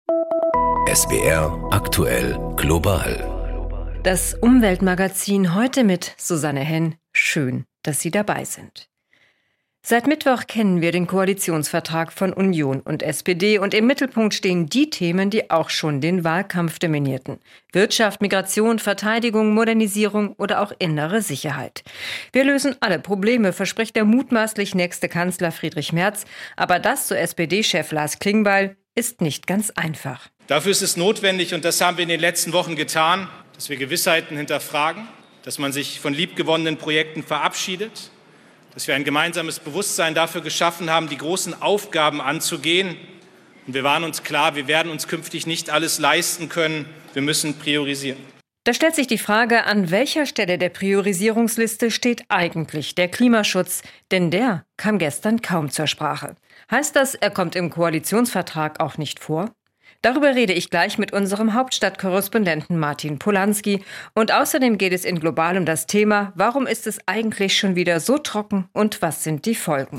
SWR aktuell global. Das Umweltmagazin heute mit Susanne Henn. Schön, dass Sie dabei sind. Seit Mittwoch kennen wir den Koalitionsvertrag von Union und SPD und im Mittelpunkt stehen die Themen, die auch schon den Wahlkampf dominierten. Wirtschaft, Migration, Verteidigung, Modernisierung oder auch innere Sicherheit. Wir lösen alle Probleme, verspricht der mutmaßlich nächste Kanzler Friedrich Merz. Aber das, so SPD-Chef Lars Klingbeil, ist nicht ganz einfach. Dafür ist es notwendig, und das haben wir in den letzten Wochen getan, dass wir Gewissheiten hinterfragen, dass man sich von liebgewonnenen Projekten verabschiedet, dass wir ein gemeinsames Bewusstsein dafür geschaffen haben, die großen Aufgaben anzugehen. Und wir waren uns klar, wir werden uns künftig nicht alles leisten können. Wir müssen priorisieren. Da stellt sich die Frage, an welcher Stelle der Priorisierungsliste steht eigentlich der Klimaschutz? Denn der kam gestern kaum zur Sprache. Heißt das, er kommt im Koalitionsvertrag auch nicht vor? Darüber rede ich gleich mit unserem Hauptstadtkorrespondenten Martin Polański. Und außerdem geht es in Global um das Thema, warum ist es eigentlich schon wieder so trocken und was sind die Folgen?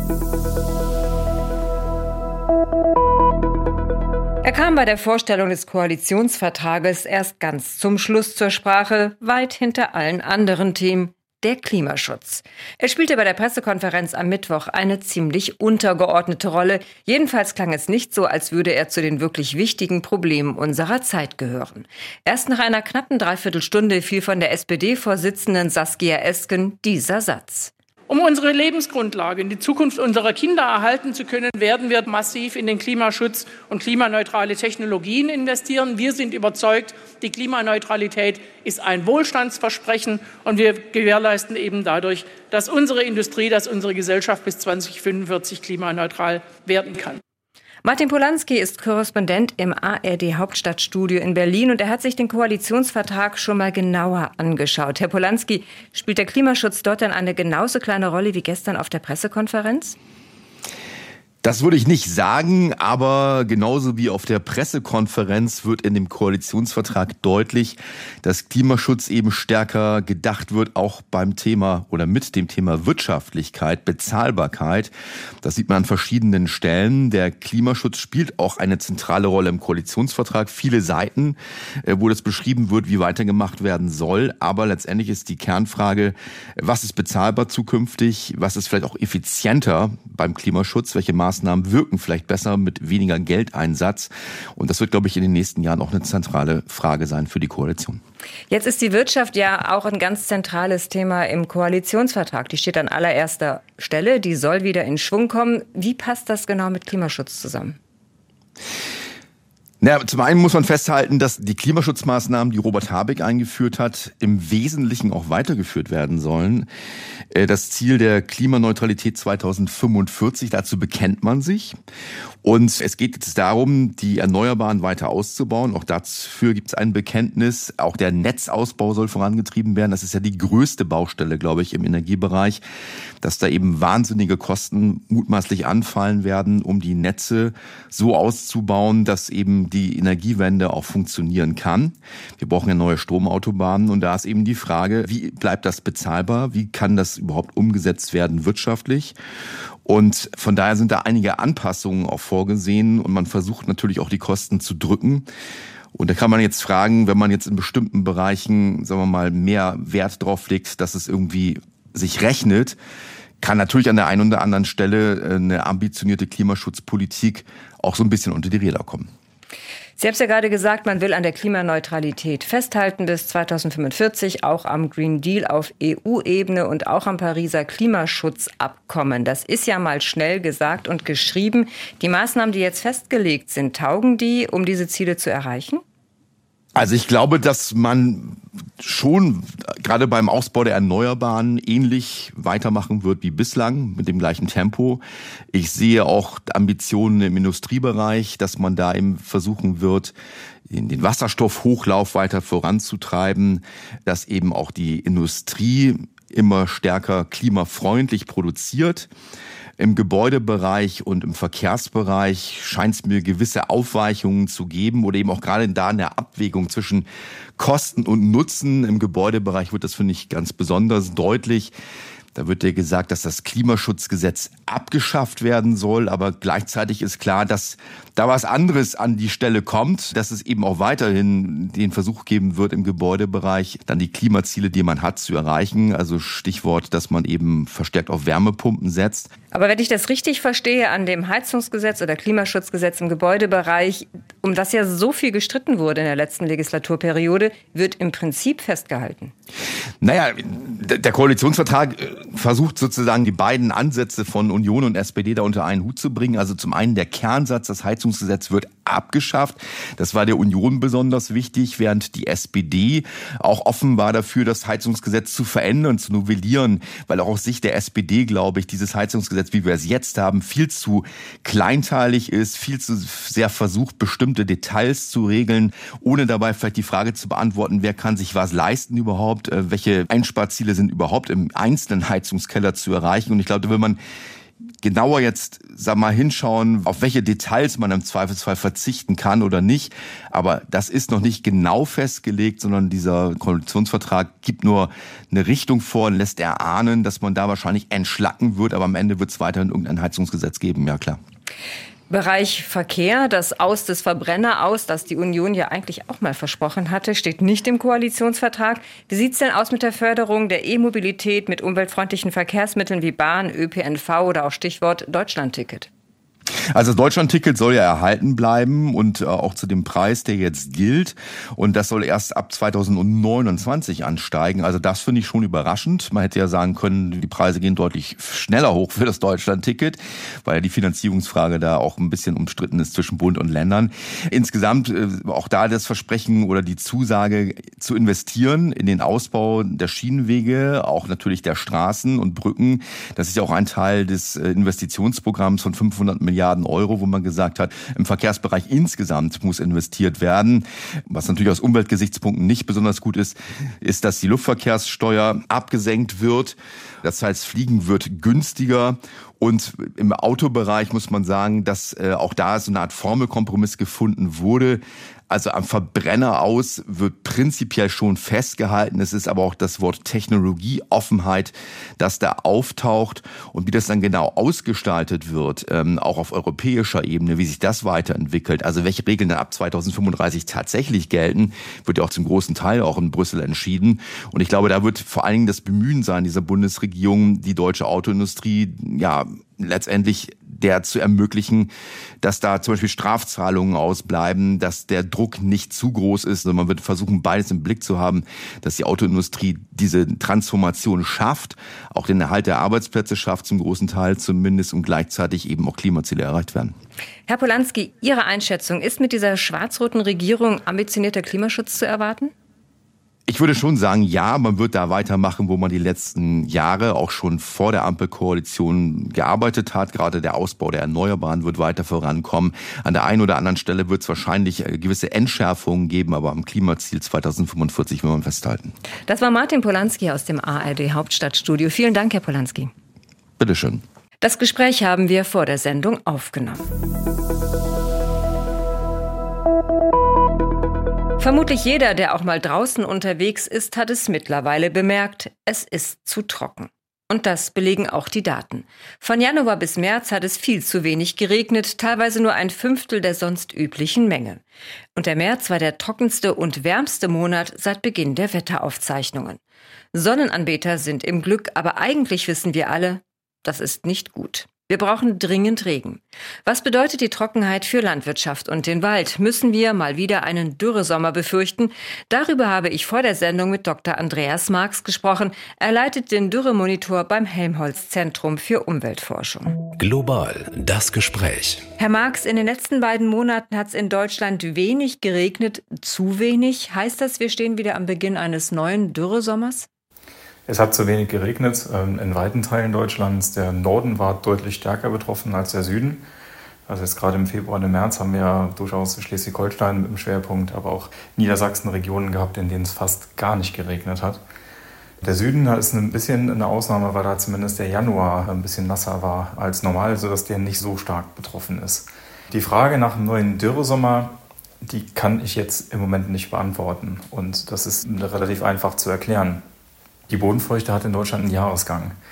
Er kam bei der Vorstellung des Koalitionsvertrages erst ganz zum Schluss zur Sprache, weit hinter allen anderen Themen. Der Klimaschutz. Er spielte bei der Pressekonferenz am Mittwoch eine ziemlich untergeordnete Rolle. Jedenfalls klang es nicht so, als würde er zu den wirklich wichtigen Problemen unserer Zeit gehören. Erst nach einer knappen Dreiviertelstunde fiel von der SPD-Vorsitzenden Saskia Esken dieser Satz. Um unsere Lebensgrundlage in die Zukunft unserer Kinder erhalten zu können, werden wir massiv in den Klimaschutz und klimaneutrale Technologien investieren. Wir sind überzeugt, die Klimaneutralität ist ein Wohlstandsversprechen und wir gewährleisten eben dadurch, dass unsere Industrie, dass unsere Gesellschaft bis 2045 klimaneutral werden kann. Martin Polański ist Korrespondent im ARD-Hauptstadtstudio in Berlin und er hat sich den Koalitionsvertrag schon mal genauer angeschaut. Herr Polański, spielt der Klimaschutz dort dann eine genauso kleine Rolle wie gestern auf der Pressekonferenz? Das würde ich nicht sagen, aber genauso wie auf der Pressekonferenz wird in dem Koalitionsvertrag deutlich, dass Klimaschutz eben stärker gedacht wird, auch beim Thema oder mit dem Thema Wirtschaftlichkeit, Bezahlbarkeit. Das sieht man an verschiedenen Stellen. Der Klimaschutz spielt auch eine zentrale Rolle im Koalitionsvertrag. Viele Seiten, wo das beschrieben wird, wie weitergemacht werden soll. Aber letztendlich ist die Kernfrage, was ist bezahlbar zukünftig? Was ist vielleicht auch effizienter beim Klimaschutz? Welche Maßnahmen wirken vielleicht besser mit weniger Geldeinsatz? Und das wird, glaube ich, in den nächsten Jahren auch eine zentrale Frage sein für die Koalition. Jetzt ist die Wirtschaft ja auch ein ganz zentrales Thema im Koalitionsvertrag. Die steht an allererster Stelle, die soll wieder in Schwung kommen. Wie passt das genau mit Klimaschutz zusammen? Zum einen muss man festhalten, dass die Klimaschutzmaßnahmen, die Robert Habeck eingeführt hat, im Wesentlichen auch weitergeführt werden sollen. Das Ziel der Klimaneutralität 2045, dazu bekennt man sich. Und es geht jetzt darum, die Erneuerbaren weiter auszubauen. Auch dafür gibt es ein Bekenntnis. Auch der Netzausbau soll vorangetrieben werden. Das ist ja die größte Baustelle, glaube ich, im Energiebereich, dass da eben wahnsinnige Kosten mutmaßlich anfallen werden, um die Netze so auszubauen, dass eben die Energiewende auch funktionieren kann. Wir brauchen ja neue Stromautobahnen und da ist eben die Frage, wie bleibt das bezahlbar? Wie kann das überhaupt umgesetzt werden wirtschaftlich? Und von daher sind da einige Anpassungen auch vorgesehen und man versucht natürlich auch die Kosten zu drücken. Und da kann man jetzt fragen, wenn man jetzt in bestimmten Bereichen, sagen wir mal, mehr Wert drauf legt, dass es irgendwie sich rechnet, kann natürlich an der einen oder anderen Stelle eine ambitionierte Klimaschutzpolitik auch so ein bisschen unter die Räder kommen. Sie haben es ja gerade gesagt, man will an der Klimaneutralität festhalten bis 2045, auch am Green Deal auf EU-Ebene und auch am Pariser Klimaschutzabkommen. Das ist ja mal schnell gesagt und geschrieben. Die Maßnahmen, die jetzt festgelegt sind, taugen die, um diese Ziele zu erreichen? Also ich glaube, dass man schon gerade beim Ausbau der Erneuerbaren ähnlich weitermachen wird wie bislang mit dem gleichen Tempo. Ich sehe auch Ambitionen im Industriebereich, dass man da eben versuchen wird, den Wasserstoffhochlauf weiter voranzutreiben, dass eben auch die Industrie immer stärker klimafreundlich produziert. Im Gebäudebereich und im Verkehrsbereich scheint es mir gewisse Aufweichungen zu geben oder eben auch gerade da in der Abwägung zwischen Kosten und Nutzen. Im Gebäudebereich wird das, finde ich, ganz besonders deutlich, Da wird ja gesagt, dass das Klimaschutzgesetz abgeschafft werden soll, aber gleichzeitig ist klar, dass da was anderes an die Stelle kommt, dass es eben auch weiterhin den Versuch geben wird, im Gebäudebereich dann die Klimaziele, die man hat, zu erreichen. Also Stichwort, dass man eben verstärkt auf Wärmepumpen setzt. Aber wenn ich das richtig verstehe, an dem Heizungsgesetz oder Klimaschutzgesetz im Gebäudebereich, um das ja so viel gestritten wurde in der letzten Legislaturperiode, wird im Prinzip festgehalten. Naja, der Koalitionsvertrag versucht sozusagen die beiden Ansätze von Union und SPD da unter einen Hut zu bringen. Also zum einen der Kernsatz, das Heizungsgesetz wird abgeschafft. Das war der Union besonders wichtig, während die SPD auch offen war dafür, das Heizungsgesetz zu verändern, zu novellieren, weil auch aus Sicht der SPD, glaube ich, dieses Heizungsgesetz, wie wir es jetzt haben, viel zu kleinteilig ist, viel zu sehr versucht, bestimmte Details zu regeln, ohne dabei vielleicht die Frage zu beantworten, wer kann sich was leisten überhaupt, welche Einsparziele sind überhaupt im einzelnen Heizungskeller zu erreichen. Und ich glaube, da will man genauer jetzt, hinschauen, auf welche Details man im Zweifelsfall verzichten kann oder nicht. Aber das ist noch nicht genau festgelegt, sondern dieser Koalitionsvertrag gibt nur eine Richtung vor und lässt erahnen, dass man da wahrscheinlich entschlacken wird. Aber am Ende wird es weiterhin irgendein Heizungsgesetz geben, ja klar. Bereich Verkehr, das Aus des Verbrenner aus, das die Union ja eigentlich auch mal versprochen hatte, steht nicht im Koalitionsvertrag. Wie sieht's denn aus mit der Förderung der E-Mobilität mit umweltfreundlichen Verkehrsmitteln wie Bahn, ÖPNV oder auch Stichwort Deutschlandticket? Also das Deutschlandticket soll ja erhalten bleiben und auch zu dem Preis, der jetzt gilt. Und das soll erst ab 2029 ansteigen. Also das finde ich schon überraschend. Man hätte ja sagen können, die Preise gehen deutlich schneller hoch für das Deutschlandticket, weil ja die Finanzierungsfrage da auch ein bisschen umstritten ist zwischen Bund und Ländern. Insgesamt auch da das Versprechen oder die Zusage zu investieren in den Ausbau der Schienenwege, auch natürlich der Straßen und Brücken. Das ist ja auch ein Teil des Investitionsprogramms von 500 Milliarden Euro, wo man gesagt hat, im Verkehrsbereich insgesamt muss investiert werden. Was natürlich aus Umweltgesichtspunkten nicht besonders gut ist, ist, dass die Luftverkehrssteuer abgesenkt wird. Das heißt, Fliegen wird günstiger. Und im Autobereich muss man sagen, dass auch da so eine Art Formelkompromiss gefunden wurde. Also am Verbrenner aus wird prinzipiell schon festgehalten. Es ist aber auch das Wort Technologieoffenheit, das da auftaucht. Und wie das dann genau ausgestaltet wird, auch auf europäischer Ebene, wie sich das weiterentwickelt, also welche Regeln dann ab 2035 tatsächlich gelten, wird ja auch zum großen Teil auch in Brüssel entschieden. Und ich glaube, da wird vor allen Dingen das Bemühen sein dieser Bundesregierung, die deutsche Autoindustrie, letztendlich der zu ermöglichen, dass da zum Beispiel Strafzahlungen ausbleiben, dass der Druck nicht zu groß ist, sondern man wird versuchen, beides im Blick zu haben, dass die Autoindustrie diese Transformation schafft, auch den Erhalt der Arbeitsplätze schafft, zum großen Teil zumindest, und gleichzeitig eben auch Klimaziele erreicht werden. Herr Polanski, Ihre Einschätzung, ist mit dieser schwarz-roten Regierung ambitionierter Klimaschutz zu erwarten? Ich würde schon sagen, ja, man wird da weitermachen, wo man die letzten Jahre auch schon vor der Ampelkoalition gearbeitet hat. Gerade der Ausbau der Erneuerbaren wird weiter vorankommen. An der einen oder anderen Stelle wird es wahrscheinlich gewisse Entschärfungen geben, aber am Klimaziel 2045 will man festhalten. Das war Martin Polanski aus dem ARD Hauptstadtstudio. Vielen Dank, Herr Polanski. Bitteschön. Das Gespräch haben wir vor der Sendung aufgenommen. Vermutlich jeder, der auch mal draußen unterwegs ist, hat es mittlerweile bemerkt, es ist zu trocken. Und das belegen auch die Daten. Von Januar bis März hat es viel zu wenig geregnet, teilweise nur 1/5 der sonst üblichen Menge. Und der März war der trockenste und wärmste Monat seit Beginn der Wetteraufzeichnungen. Sonnenanbeter sind im Glück, aber eigentlich wissen wir alle, das ist nicht gut. Wir brauchen dringend Regen. Was bedeutet die Trockenheit für Landwirtschaft und den Wald? Müssen wir mal wieder einen Dürresommer befürchten? Darüber habe ich vor der Sendung mit Dr. Andreas Marx gesprochen. Er leitet den Dürremonitor beim Helmholtz-Zentrum für Umweltforschung. Global, das Gespräch. Herr Marx, in den letzten beiden Monaten hat es in Deutschland wenig geregnet, zu wenig. Heißt das, wir stehen wieder am Beginn eines neuen Dürresommers? Es hat zu wenig geregnet in weiten Teilen Deutschlands. Der Norden war deutlich stärker betroffen als der Süden. Also jetzt gerade im Februar und im März haben wir ja durchaus Schleswig-Holstein mit dem Schwerpunkt, aber auch Niedersachsen Regionen gehabt, in denen es fast gar nicht geregnet hat. Der Süden ist ein bisschen eine Ausnahme, weil da zumindest der Januar ein bisschen nasser war als normal, sodass der nicht so stark betroffen ist. Die Frage nach einem neuen Dürresommer, die kann ich jetzt im Moment nicht beantworten. Und das ist relativ einfach zu erklären. Die Bodenfeuchte hat in Deutschland einen Jahresgang.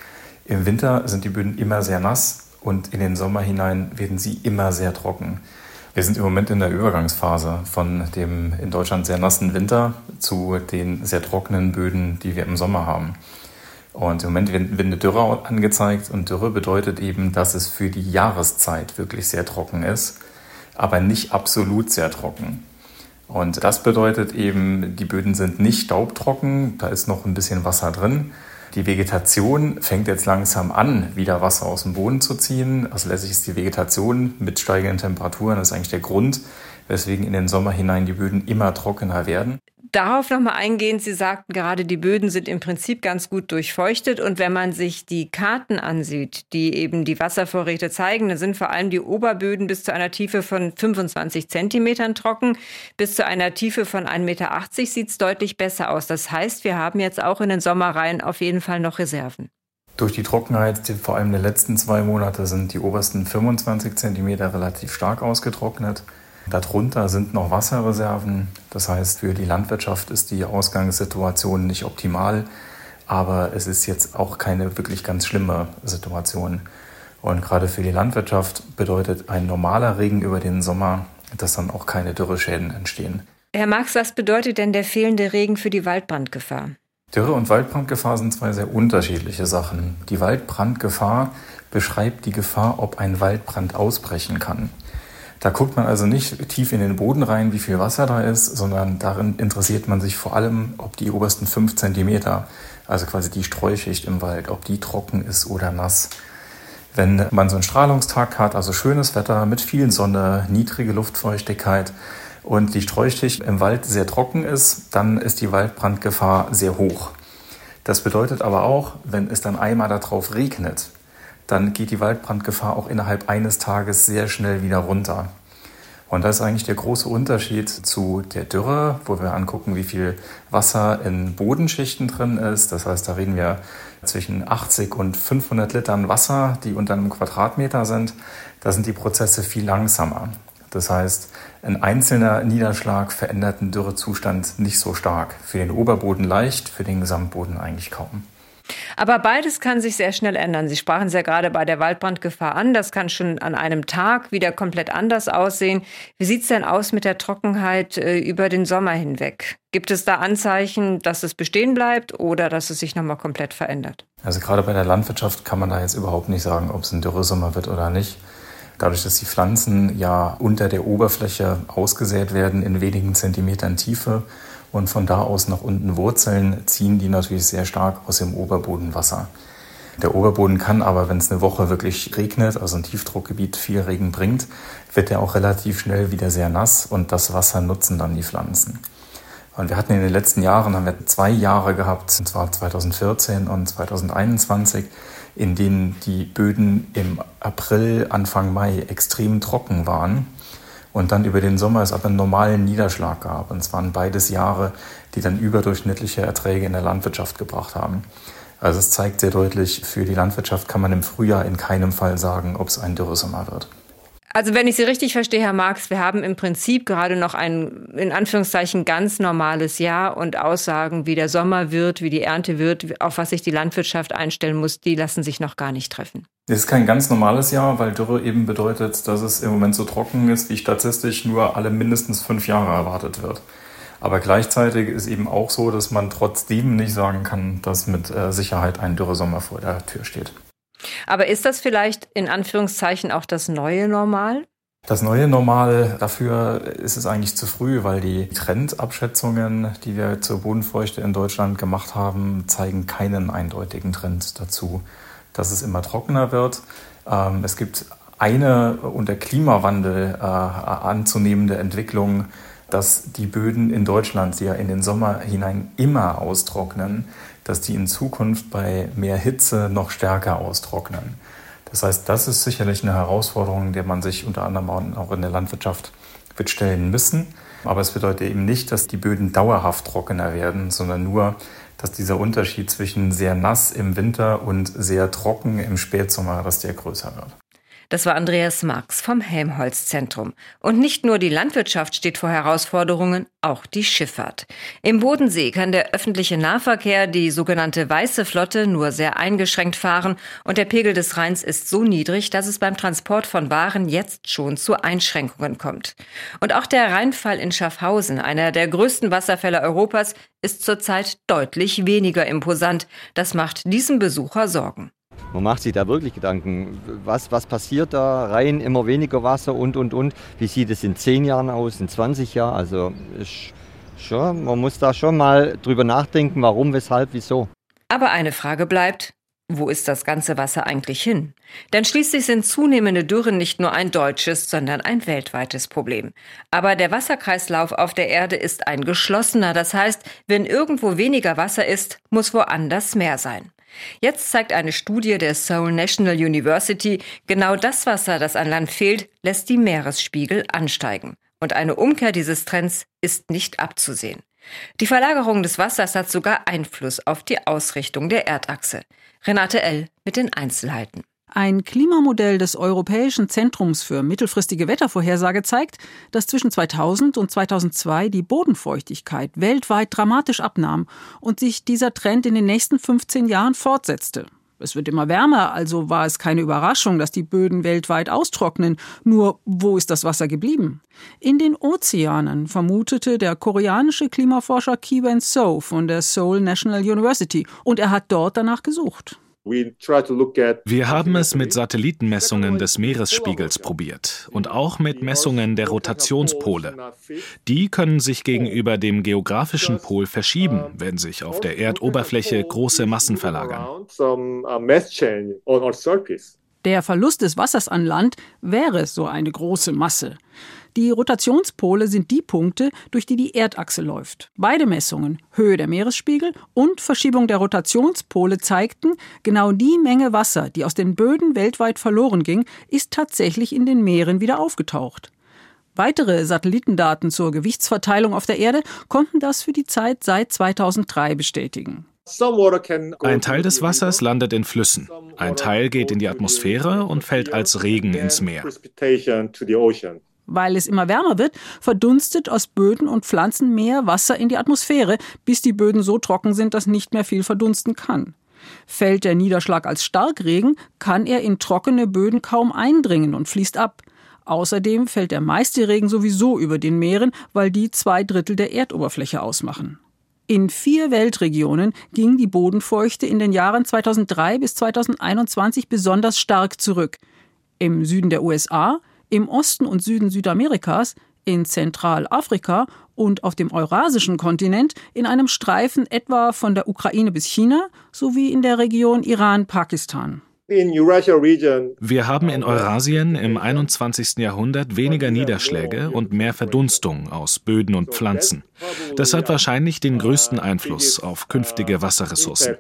Im Winter sind die Böden immer sehr nass und in den Sommer hinein werden sie immer sehr trocken. Wir sind im Moment in der Übergangsphase von dem in Deutschland sehr nassen Winter zu den sehr trockenen Böden, die wir im Sommer haben. Und im Moment wird eine Dürre angezeigt und Dürre bedeutet eben, dass es für die Jahreszeit wirklich sehr trocken ist, aber nicht absolut sehr trocken. Und das bedeutet eben, die Böden sind nicht staubtrocken, da ist noch ein bisschen Wasser drin. Die Vegetation fängt jetzt langsam an, wieder Wasser aus dem Boden zu ziehen. Also letztlich ist die Vegetation mit steigenden Temperaturen, das ist eigentlich der Grund, weswegen in den Sommer hinein die Böden immer trockener werden. Darauf nochmal eingehend, Sie sagten gerade, die Böden sind im Prinzip ganz gut durchfeuchtet. Und wenn man sich die Karten ansieht, die eben die Wasservorräte zeigen, dann sind vor allem die Oberböden bis zu einer Tiefe von 25 Zentimetern trocken. Bis zu einer Tiefe von 1,80 Meter sieht es deutlich besser aus. Das heißt, wir haben jetzt auch in den Sommerreihen auf jeden Fall noch Reserven. Durch die Trockenheit, vor allem der letzten 2 Monate, sind die obersten 25 Zentimeter relativ stark ausgetrocknet. Darunter sind noch Wasserreserven. Das heißt, für die Landwirtschaft ist die Ausgangssituation nicht optimal, aber es ist jetzt auch keine wirklich ganz schlimme Situation. Und gerade für die Landwirtschaft bedeutet ein normaler Regen über den Sommer, dass dann auch keine Dürreschäden entstehen. Herr Marx, was bedeutet denn der fehlende Regen für die Waldbrandgefahr? Dürre und Waldbrandgefahr sind 2 sehr unterschiedliche Sachen. Die Waldbrandgefahr beschreibt die Gefahr, ob ein Waldbrand ausbrechen kann. Da guckt man also nicht tief in den Boden rein, wie viel Wasser da ist, sondern darin interessiert man sich vor allem, ob die obersten 5 Zentimeter, also quasi die Streuschicht im Wald, ob die trocken ist oder nass. Wenn man so einen Strahlungstag hat, also schönes Wetter mit viel Sonne, niedrige Luftfeuchtigkeit und die Streuschicht im Wald sehr trocken ist, dann ist die Waldbrandgefahr sehr hoch. Das bedeutet aber auch, wenn es dann einmal darauf regnet, dann geht die Waldbrandgefahr auch innerhalb eines Tages sehr schnell wieder runter. Und das ist eigentlich der große Unterschied zu der Dürre, wo wir angucken, wie viel Wasser in Bodenschichten drin ist. Das heißt, da reden wir zwischen 80 und 500 Litern Wasser, die unter einem Quadratmeter sind. Da sind die Prozesse viel langsamer. Das heißt, ein einzelner Niederschlag verändert den Dürrezustand nicht so stark. Für den Oberboden leicht, für den Gesamtboden eigentlich kaum. Aber beides kann sich sehr schnell ändern. Sie sprachen es ja gerade bei der Waldbrandgefahr an. Das kann schon an einem Tag wieder komplett anders aussehen. Wie sieht es denn aus mit der Trockenheit über den Sommer hinweg? Gibt es da Anzeichen, dass es bestehen bleibt oder dass es sich nochmal komplett verändert? Also gerade bei der Landwirtschaft kann man da jetzt überhaupt nicht sagen, ob es ein Dürresommer wird oder nicht. Dadurch, dass die Pflanzen ja unter der Oberfläche ausgesät werden in wenigen Zentimetern Tiefe, und von da aus nach unten Wurzeln, ziehen die natürlich sehr stark aus dem Oberbodenwasser. Der Oberboden kann aber, wenn es eine Woche wirklich regnet, also ein Tiefdruckgebiet viel Regen bringt, wird er auch relativ schnell wieder sehr nass und das Wasser nutzen dann die Pflanzen. Und wir hatten in den letzten Jahren, haben wir 2 Jahre gehabt, und zwar 2014 und 2021, in denen die Böden im April, Anfang Mai extrem trocken waren. Und dann über den Sommer es aber einen normalen Niederschlag gab. Und es waren beides Jahre, die dann überdurchschnittliche Erträge in der Landwirtschaft gebracht haben. Also es zeigt sehr deutlich, für die Landwirtschaft kann man im Frühjahr in keinem Fall sagen, ob es ein Dürresommer wird. Also wenn ich Sie richtig verstehe, Herr Marx, wir haben im Prinzip gerade noch ein, in Anführungszeichen, ganz normales Jahr und Aussagen, wie der Sommer wird, wie die Ernte wird, auf was sich die Landwirtschaft einstellen muss, die lassen sich noch gar nicht treffen. Es ist kein ganz normales Jahr, weil Dürre eben bedeutet, dass es im Moment so trocken ist, wie statistisch nur alle mindestens 5 Jahre erwartet wird. Aber gleichzeitig ist eben auch so, dass man trotzdem nicht sagen kann, dass mit Sicherheit ein Dürresommer vor der Tür steht. Aber ist das vielleicht in Anführungszeichen auch das neue Normal? Das neue Normal, dafür ist es eigentlich zu früh, weil die Trendabschätzungen, die wir zur Bodenfeuchte in Deutschland gemacht haben, zeigen keinen eindeutigen Trend dazu, dass es immer trockener wird. Es gibt eine unter Klimawandel anzunehmende Entwicklung, dass die Böden in Deutschland, die ja in den Sommer hinein immer austrocknen, dass die in Zukunft bei mehr Hitze noch stärker austrocknen. Das heißt, das ist sicherlich eine Herausforderung, der man sich unter anderem auch in der Landwirtschaft wird stellen müssen. Aber es bedeutet eben nicht, dass die Böden dauerhaft trockener werden, sondern nur, dass dieser Unterschied zwischen sehr nass im Winter und sehr trocken im Spätsommer, dass der größer wird. Das war Andreas Marx vom Helmholtz-Zentrum. Und nicht nur die Landwirtschaft steht vor Herausforderungen, auch die Schifffahrt. Im Bodensee kann der öffentliche Nahverkehr, die sogenannte Weiße Flotte, nur sehr eingeschränkt fahren und der Pegel des Rheins ist so niedrig, dass es beim Transport von Waren jetzt schon zu Einschränkungen kommt. Und auch der Rheinfall in Schaffhausen, einer der größten Wasserfälle Europas, ist zurzeit deutlich weniger imposant. Das macht diesem Besucher Sorgen. Man macht sich da wirklich Gedanken, was passiert da, Rhein, immer weniger Wasser und. Wie sieht es in 10 Jahren aus, in 20 Jahren? Also man muss da schon mal drüber nachdenken, warum, weshalb, wieso. Aber eine Frage bleibt, wo ist das ganze Wasser eigentlich hin? Denn schließlich sind zunehmende Dürren nicht nur ein deutsches, sondern ein weltweites Problem. Aber der Wasserkreislauf auf der Erde ist ein geschlossener. Das heißt, wenn irgendwo weniger Wasser ist, muss woanders mehr sein. Jetzt zeigt eine Studie der Seoul National University, genau das Wasser, das an Land fehlt, lässt die Meeresspiegel ansteigen. Und eine Umkehr dieses Trends ist nicht abzusehen. Die Verlagerung des Wassers hat sogar Einfluss auf die Ausrichtung der Erdachse. Renate L. mit den Einzelheiten. Ein Klimamodell des Europäischen Zentrums für mittelfristige Wettervorhersage zeigt, dass zwischen 2000 und 2002 die Bodenfeuchtigkeit weltweit dramatisch abnahm und sich dieser Trend in den nächsten 15 Jahren fortsetzte. Es wird immer wärmer, also war es keine Überraschung, dass die Böden weltweit austrocknen. Nur, wo ist das Wasser geblieben? In den Ozeanen, vermutete der koreanische Klimaforscher Ki-Wen So von der Seoul National University. Und er hat dort danach gesucht. Wir haben es mit Satellitenmessungen des Meeresspiegels probiert und auch mit Messungen der Rotationspole. Die können sich gegenüber dem geografischen Pol verschieben, wenn sich auf der Erdoberfläche große Massen verlagern. Der Verlust des Wassers an Land wäre so eine große Masse. Die Rotationspole sind die Punkte, durch die die Erdachse läuft. Beide Messungen, Höhe der Meeresspiegel und Verschiebung der Rotationspole, zeigten, genau die Menge Wasser, die aus den Böden weltweit verloren ging, ist tatsächlich in den Meeren wieder aufgetaucht. Weitere Satellitendaten zur Gewichtsverteilung auf der Erde konnten das für die Zeit seit 2003 bestätigen. Ein Teil des Wassers landet in Flüssen, ein Teil geht in die Atmosphäre und fällt als Regen ins Meer. Weil es immer wärmer wird, verdunstet aus Böden und Pflanzen mehr Wasser in die Atmosphäre, bis die Böden so trocken sind, dass nicht mehr viel verdunsten kann. Fällt der Niederschlag als Starkregen, kann er in trockene Böden kaum eindringen und fließt ab. Außerdem fällt der meiste Regen sowieso über den Meeren, weil die 2/3 der Erdoberfläche ausmachen. In 4 Weltregionen ging die Bodenfeuchte in den Jahren 2003 bis 2021 besonders stark zurück. Im Süden der USA, im Osten und Süden Südamerikas, in Zentralafrika und auf dem eurasischen Kontinent in einem Streifen etwa von der Ukraine bis China sowie in der Region Iran-Pakistan. Wir haben in Eurasien im 21. Jahrhundert weniger Niederschläge und mehr Verdunstung aus Böden und Pflanzen. Das hat wahrscheinlich den größten Einfluss auf künftige Wasserressourcen.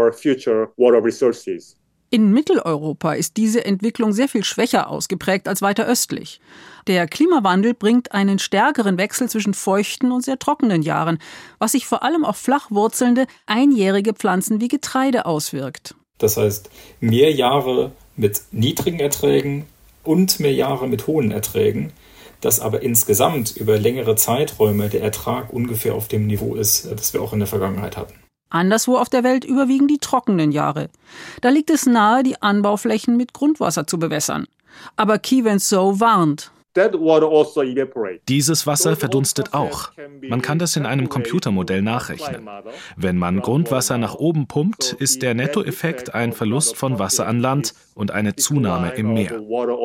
In Mitteleuropa ist diese Entwicklung sehr viel schwächer ausgeprägt als weiter östlich. Der Klimawandel bringt einen stärkeren Wechsel zwischen feuchten und sehr trockenen Jahren, was sich vor allem auf flach wurzelnde, einjährige Pflanzen wie Getreide auswirkt. Das heißt, mehr Jahre mit niedrigen Erträgen und mehr Jahre mit hohen Erträgen, dass aber insgesamt über längere Zeiträume der Ertrag ungefähr auf dem Niveau ist, das wir auch in der Vergangenheit hatten. Anderswo auf der Welt überwiegen die trockenen Jahre. Da liegt es nahe, die Anbauflächen mit Grundwasser zu bewässern. Aber Ki-Wen So warnt. Dieses Wasser verdunstet auch. Man kann das in einem Computermodell nachrechnen. Wenn man Grundwasser nach oben pumpt, ist der Nettoeffekt ein Verlust von Wasser an Land und eine Zunahme im Meer.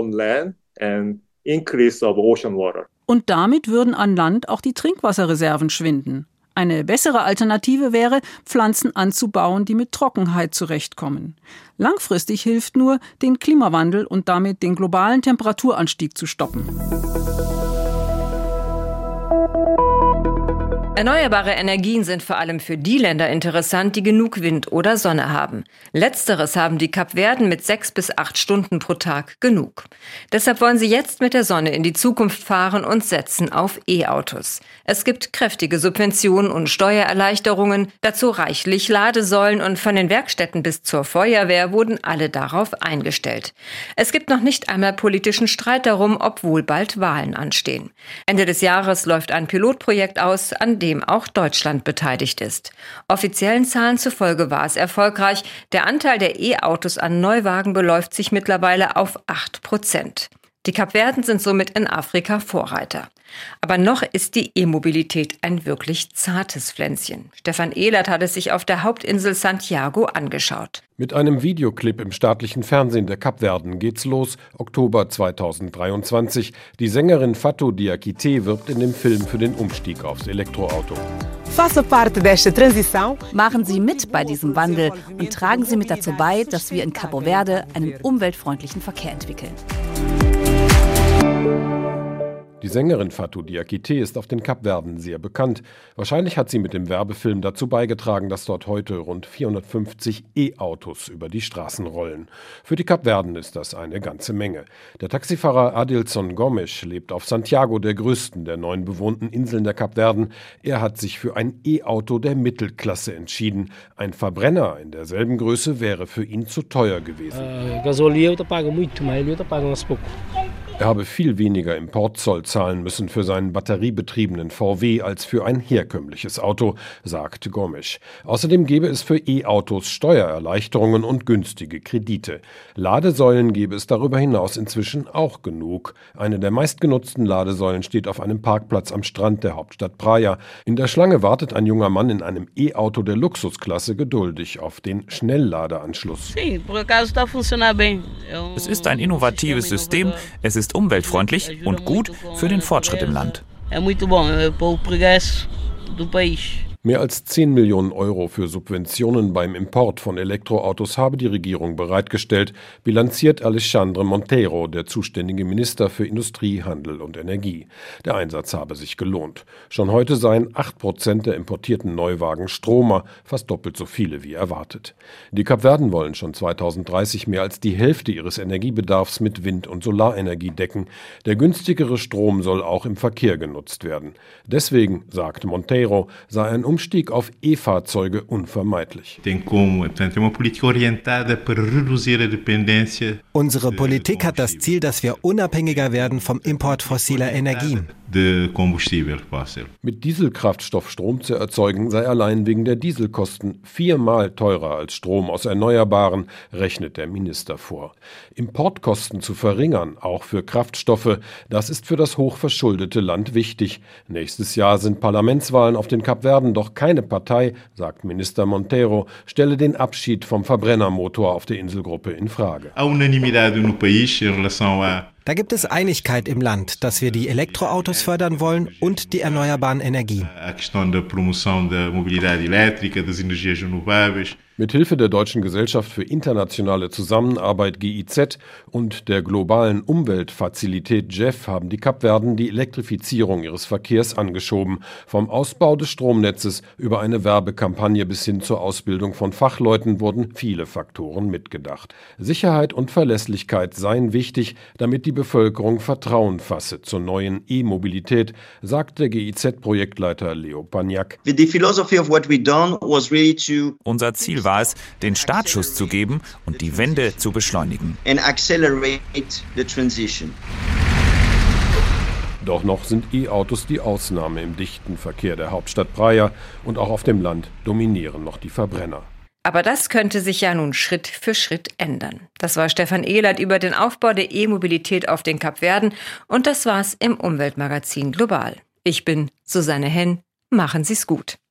Und damit würden an Land auch die Trinkwasserreserven schwinden. Eine bessere Alternative wäre, Pflanzen anzubauen, die mit Trockenheit zurechtkommen. Langfristig hilft nur, den Klimawandel und damit den globalen Temperaturanstieg zu stoppen. Erneuerbare Energien sind vor allem für die Länder interessant, die genug Wind oder Sonne haben. Letzteres haben die Kapverden mit 6 bis 8 Stunden pro Tag genug. Deshalb wollen sie jetzt mit der Sonne in die Zukunft fahren und setzen auf E-Autos. Es gibt kräftige Subventionen und Steuererleichterungen, dazu reichlich Ladesäulen und von den Werkstätten bis zur Feuerwehr wurden alle darauf eingestellt. Es gibt noch nicht einmal politischen Streit darum, obwohl bald Wahlen anstehen. Ende des Jahres läuft ein Pilotprojekt aus, an dem auch Deutschland beteiligt ist. Offiziellen Zahlen zufolge war es erfolgreich. Der Anteil der E-Autos an Neuwagen beläuft sich mittlerweile auf 8%. Die Kapverden sind somit in Afrika Vorreiter. Aber noch ist die E-Mobilität ein wirklich zartes Pflänzchen. Stefan Ehlert hat es sich auf der Hauptinsel Santiago angeschaut. Mit einem Videoclip im staatlichen Fernsehen der Kapverden geht's los, Oktober 2023. Die Sängerin Fatou Diakité wirbt in dem Film für den Umstieg aufs Elektroauto. Machen Sie mit bei diesem Wandel und tragen Sie mit dazu bei, dass wir in Cabo Verde einen umweltfreundlichen Verkehr entwickeln. Die Sängerin Fatou Diakité ist auf den Kapverden sehr bekannt. Wahrscheinlich hat sie mit dem Werbefilm dazu beigetragen, dass dort heute rund 450 E-Autos über die Straßen rollen. Für die Kapverden ist das eine ganze Menge. Der Taxifahrer Adilson Gomes lebt auf Santiago, der größten der 9 bewohnten Inseln der Kapverden. Er hat sich für ein E-Auto der Mittelklasse entschieden. Ein Verbrenner in derselben Größe wäre für ihn zu teuer gewesen. Er habe viel weniger Importzoll zahlen müssen für seinen batteriebetriebenen VW als für ein herkömmliches Auto, sagt Gomes. Außerdem gebe es für E-Autos Steuererleichterungen und günstige Kredite. Ladesäulen gebe es darüber hinaus inzwischen auch genug. Eine der meistgenutzten Ladesäulen steht auf einem Parkplatz am Strand der Hauptstadt Praia. In der Schlange wartet ein junger Mann in einem E-Auto der Luxusklasse geduldig auf den Schnellladeanschluss. Es ist ein innovatives System, es ist umweltfreundlich und gut für den Fortschritt im Land. Mehr als 10 Millionen Euro für Subventionen beim Import von Elektroautos habe die Regierung bereitgestellt, bilanziert Alexandre Monteiro, der zuständige Minister für Industrie, Handel und Energie. Der Einsatz habe sich gelohnt. Schon heute seien 8% der importierten Neuwagen Stromer, fast doppelt so viele wie erwartet. Die Kapverden wollen schon 2030 mehr als die Hälfte ihres Energiebedarfs mit Wind- und Solarenergie decken. Der günstigere Strom soll auch im Verkehr genutzt werden. Deswegen, sagt Monteiro, sei ein Umstieg auf E-Fahrzeuge unvermeidlich. Unsere Politik hat das Ziel, dass wir unabhängiger werden vom Import fossiler Energien. Mit Dieselkraftstoff Strom zu erzeugen, sei allein wegen der Dieselkosten 4-mal teurer als Strom aus Erneuerbaren, rechnet der Minister vor. Importkosten zu verringern, auch für Kraftstoffe, das ist für das hochverschuldete Land wichtig. Nächstes Jahr sind Parlamentswahlen auf den Kapverden, doch keine Partei, sagt Minister Monteiro, stelle den Abschied vom Verbrennermotor auf der Inselgruppe in Frage. Da gibt es Einigkeit im Land, dass wir die Elektroautos fördern wollen und die erneuerbaren Energien. Mit Hilfe der Deutschen Gesellschaft für internationale Zusammenarbeit GIZ und der globalen Umweltfazilität GEF haben die Kapverden die Elektrifizierung ihres Verkehrs angeschoben. Vom Ausbau des Stromnetzes über eine Werbekampagne bis hin zur Ausbildung von Fachleuten wurden viele Faktoren mitgedacht. Sicherheit und Verlässlichkeit seien wichtig, damit die Bevölkerung Vertrauen fasse zur neuen E-Mobilität, sagt der GIZ-Projektleiter Leo Pagnac. Unser Ziel war es, den Startschuss zu geben und die Wende zu beschleunigen. Doch noch sind E-Autos die Ausnahme im dichten Verkehr der Hauptstadt Praia und auch auf dem Land dominieren noch die Verbrenner. Aber das könnte sich ja nun Schritt für Schritt ändern. Das war Stefan Ehlert über den Aufbau der E-Mobilität auf den Kapverden und das war's im Umweltmagazin Global. Ich bin Susanne Henn. Machen Sie's gut.